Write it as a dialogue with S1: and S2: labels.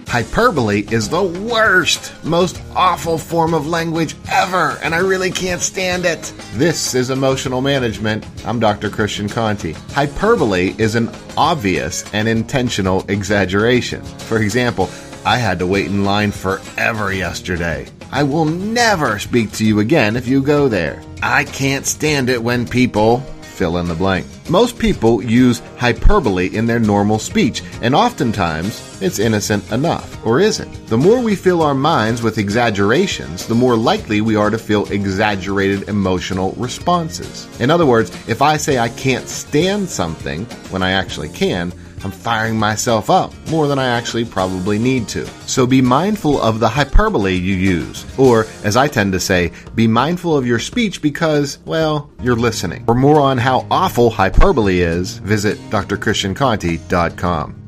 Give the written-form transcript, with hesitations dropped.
S1: Hyperbole is the worst, most awful form of language ever, and I really can't stand it. This is Emotional Management. I'm Dr. Christian Conti. Hyperbole is an obvious and intentional exaggeration. For example, I had to wait in line forever yesterday. I will never speak to you again if you go there. I can't stand it when people... fill in the blank. Most people use hyperbole in their normal speech, and oftentimes it's innocent enough, or isn't. The more we fill our minds with exaggerations, the more likely we are to feel exaggerated emotional responses. In other words, if I say I can't stand something when I actually can, I'm firing myself up more than I actually probably need to. So be mindful of the hyperbole you use. Or, as I tend to say, be mindful of your speech because, well, you're listening. For more on how awful hyperbole is, visit drchristianconti.com.